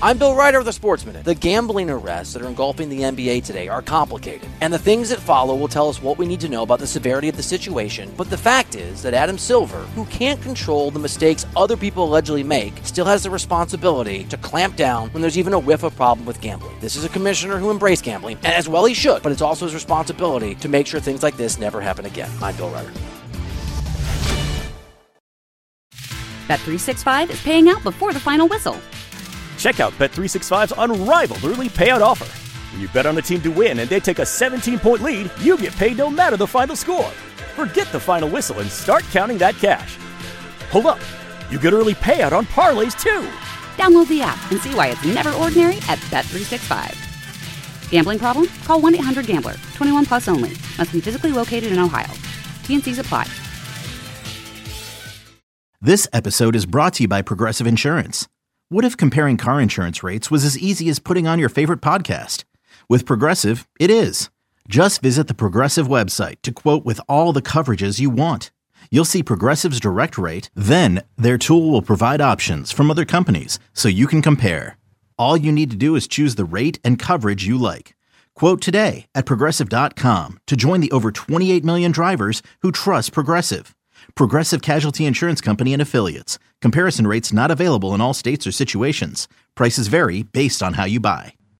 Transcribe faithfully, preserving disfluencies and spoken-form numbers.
I'm Bill Ryder of the Sports Minute. The gambling arrests that are engulfing the N B A today are complicated, and the things that follow will tell us what we need to know about the severity of the situation. But the fact is that Adam Silver, who can't control the mistakes other people allegedly make, still has the responsibility to clamp down when there's even a whiff of problem with gambling. This is a commissioner who embraced gambling, and as well he should, but it's also his responsibility to make sure things like this never happen again. I'm Bill Ryder. Bet three sixty-five is paying out before the final whistle. Check out Bet three sixty-five's unrivaled early payout offer. When you bet on a team to win and they take a seventeen-point lead, you get paid no matter the final score. Forget the final whistle and start counting that cash. Hold up. You get early payout on parlays, too. Download the app and see why it's never ordinary at Bet three sixty-five. Gambling problem? Call one eight hundred gambler. twenty-one plus only. Must be physically located in Ohio. T and C's apply. This episode is brought to you by Progressive Insurance. What if comparing car insurance rates was as easy as putting on your favorite podcast? With Progressive, it is. Just visit the Progressive website to quote with all the coverages you want. You'll see Progressive's direct rate, then their tool will provide options from other companies so you can compare. All you need to do is choose the rate and coverage you like. Quote today at Progressive dot com to join the over twenty-eight million drivers who trust Progressive. Progressive Casualty Insurance Company and Affiliates. Comparison rates not available in all states or situations. Prices vary based on how you buy.